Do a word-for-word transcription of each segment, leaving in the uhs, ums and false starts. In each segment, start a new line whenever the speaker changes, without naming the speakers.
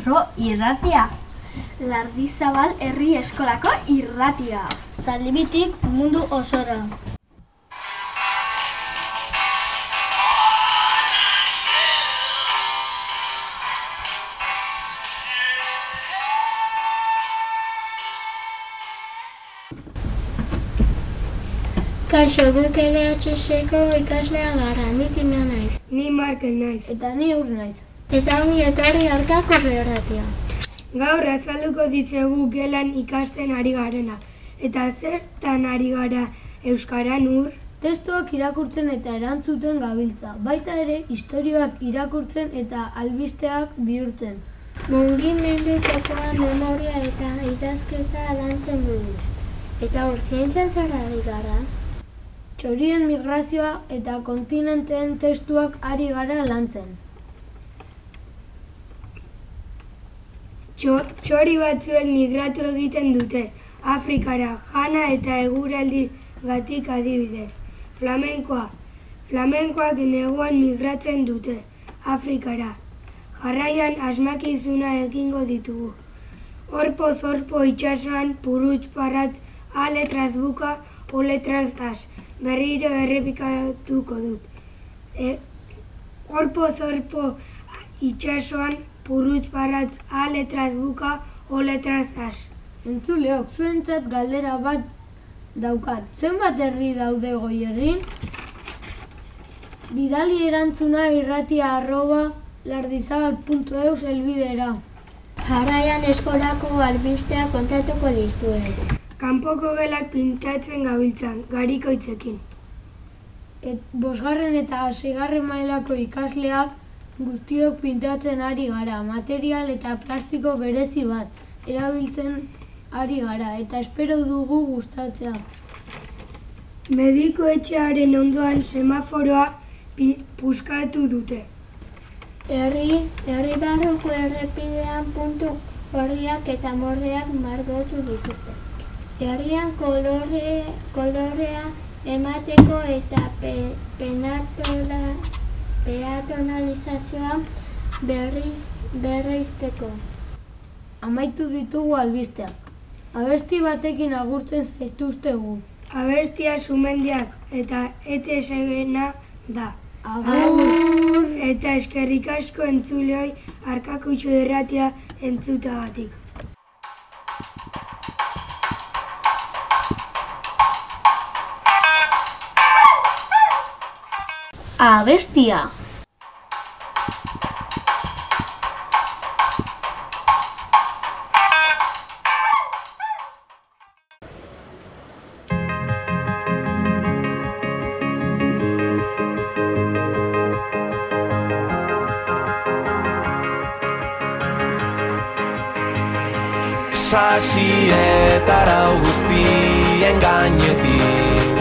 oso irratia.
Lardizabal herri eskolako irratia.
Zaldibitik mundu osora. Kaixo, guk L H S-ko ikaslea gara, ni Timea naiz.
Ni Markel naiz.
Eta ni Ur naiz.
Eta ongi etorri Aurkako irratia.
Gaur azalduko ditzegu gelan ikasten ari garena. Eta zertan ari gara euskaran, Ur?
Testuak irakurtzen eta erantzuten gabiltza. Baita ere, istorioak irakurtzen eta albisteak bihurtzen.
Mugimendukoa memoria eta idazketa lantzen dugu. Eta hor, zientzen zara ari gara?
Txorien migrazioa eta kontinenteen testuak ari gara lantzen.
Txori batzuek migratu egiten dute, Afrikara, jana eta eguraldi gatik adibidez. Flamenkoa. Flamenkoak neguan migratzen dute, Afrikara. Jarraian asmakizuna egingo ditugu. Orpo-zorpo itxasuan purutz parratz, a letraz buka, o letraz as. Berriro errepikatuko dut. E, Orpo-zorpo itxasuan purutz parratz, a letraz buka, o letraz as.
Entzuleok, zuentzat galdera bat daukat. Zenbat herri daude Goierrin? Bidali erantzuna irratia arroba lardizabal puntu eus helbidera.
Jarraian eskolako albistea kontatuko dizuegu.
Kanpoko gelak pintatzen gabiltzan, garikoitzekin.
Et bosgarren eta seigarren mailako ikasleak guztiok pintatzen ari gara, material eta plastiko berezi bat erabiltzen ari gara, eta espero dugu gustatzea.
Mediko etxearen ondoan semaforoa puskatu dute.
Herri, herri barruko errepidean puntu gorriak eta mordeak margotu dituzte. Herrian kolore, kolorea emateko eta pe, penatola, peatonalizazioa berriz, berrizteko.
Amaitu ditugu albisteak. Abesti batekin agurtzen zaituztegu.
Abestia Sumendiak eta E T S-gena da.
Agur!
Eta eskerrik asko entzuleoi Aurkako irratia entzutagatik.
Abestia!
Sasietarau guztien gainetik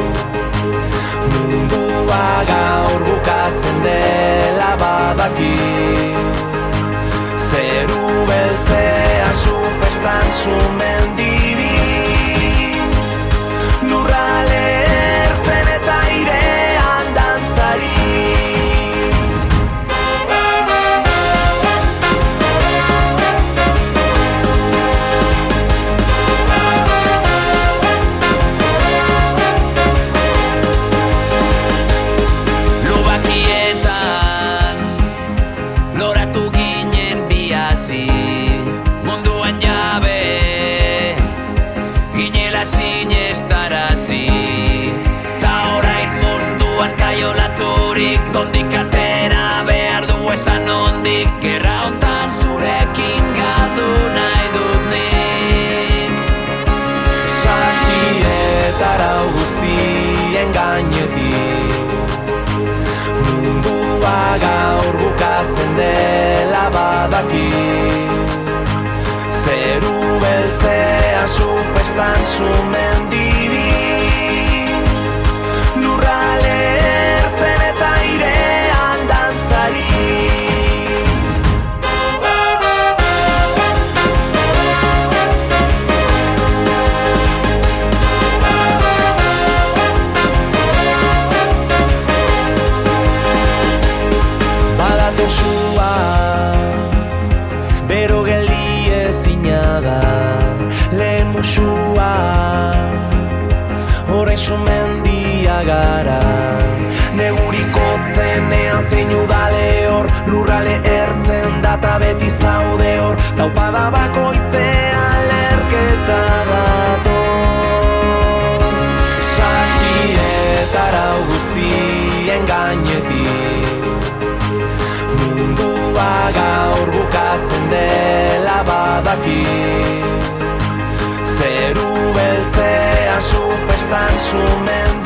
mundua gaur bukatzen dela badaki. Zeru beltzea zu festan sumendibi lurrale ertzen eta airean dantzari. Nondik atera behar du esan nondik, gerra hontan zurekin galdu nahi dut nik. Sasietarau guztien gainetik mundua gaur bukatzen dela badaki. Zeru beltzea zu festan sumendibi lurrale ertzen eta airean dantzari. Badatu sua, bero gel da lehen musua, orain sumendia gara. Neguriko zenean zein udale hor, lurrale ertzen data beti zaude hor, taupada bakoitzean lerketa dator. Sasietara guztien gainetik, mundua gaur bukatzen dela badaki. Zeru beltzea su festan sumen